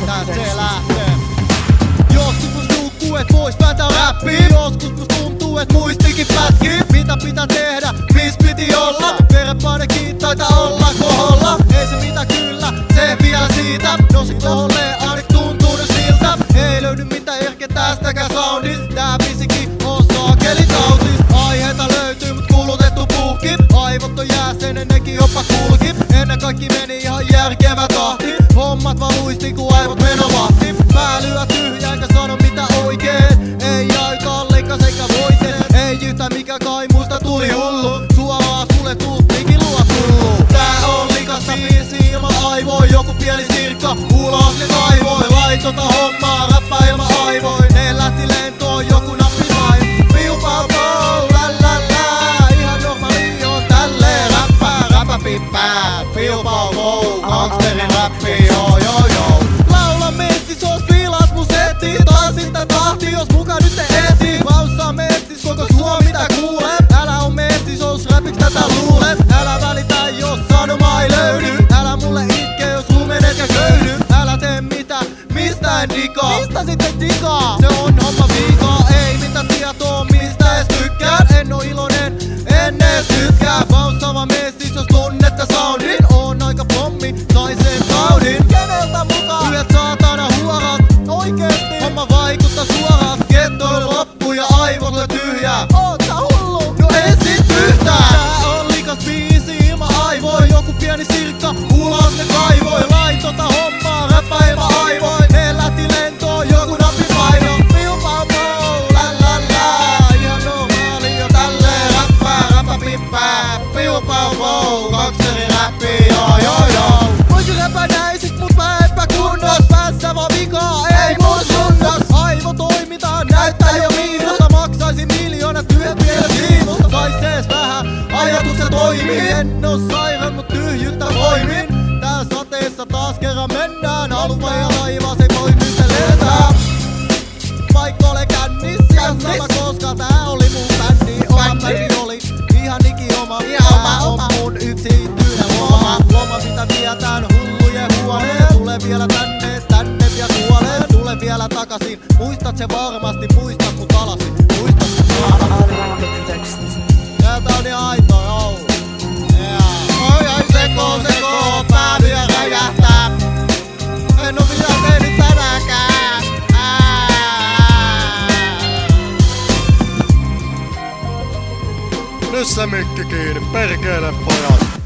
Tästä se lähtee. Joskus musta nukkuu, et vois päätä räppiä. Joskus musta tuntuu, et muistikin pätkii. Mitä pitää tehdä, mis piti olla? Verenpaine kiittaita olla koholla. Ei se mitä kyllä, se vielä siitä. Nosi koholle, ainakin tuntuu nyt siltä. Ei löydy mitä erkeä tästäkään soundista. Tää biisikin on saakelitautis. Aiheita löytyy, mut kulutettu puhki. Aivot on jääseinen, nekin jopa kulki. Ennen kaikki meni ihan järkevä tahti. Hommat vaan luisti, kun aivot menovahti. Mä lyö tyhjää, enkä sano mitä oikeet. Ei jää kallikas eikä voiteet. Ei yhtään mikä kai musta tuli hullu. Suoraan sulle tulttikin luo tullu. Tää on likasta biisi ilman aivoi. Joku pieni sirkka, ulos ne kaivoi. Laitonta hommaa, räppää ilman aivoi. Ne lähti lentoon, joku nappi vain. Piu pau pau, lälälää. Ihan normaali on tälleen räppää. Räppä pippää, piu pau pau. Gangsterin räppi, joo joo joo. Laula messis, jos fiilaat mun setti. Taas sitä tahti, jos mukaan nyt te eti. Vaussa messis, koko Suomi tää kuulee. Älä on messis, jos räpiks tätä luulet. Älä välitä, jos sanoma ei löydy. Älä mulle itke, jos lumen etkä köydy. Älä tee mitä, mistä en digaa. Mistä sitten digaa? Se on homma viikaa. Ei mitään tietoa, mistä ees tykkään. En oo iloinen, en ees tykkää. Vaussava messis, jos tunnette soundin. On aika pommi, sai sen taudin. Keneltä mukaan? Yhdet saatana huorat. Oikeesti homma vaikuttaa suoraan. Kettoilu loppu ja aivot on tyhjää. Oot sä hullu? Jo ei sit yhtään. Tää on likas biisi ilman aivoi. Joku pieni sirkka, ulos ne kaivoi. Laitonta hommaa, räppä ilman aivoi. Ne lähti lentoon, joku nappi paino. Piu pau pau, lälälää. Ihan normaali jo tälleen räppää. Räppä pippää, piu pau pau. Gangsterin räppi, joo joo joo. Voisin räppää näisit, mut mä epäkunnos. Päässä vaan vikaa, ei mun sunnos. Aivotoiminta näyttää jo miinusta. Maksaisin miljoonat yhdet vielä siivusta. Sais ees vähän ajatukset toimii. En oo sairaan, mut tyhjyyttä voimin. Tää sateessa taas kerran mennään. Alue ja laivas ei voi nyt lentää. Vaikka ole kännissä sama koska tää oli mun bändi. Oma bändi oli ihan ikioma. Tää on mun yksityinen loma. Loma mitä vietään hullujen huoneen. Tule vielä tänne ja kuolee. Tule vielä takasin. Muistat se varmasti, muistat mut alasin. Muistat mut alasin. Tää on niin aito, joo. Oi ai seko, pää vielä räjähtää. En oo vielä tehnyt tänäänkään. Nyt se mikki kiinni, perkele pojat.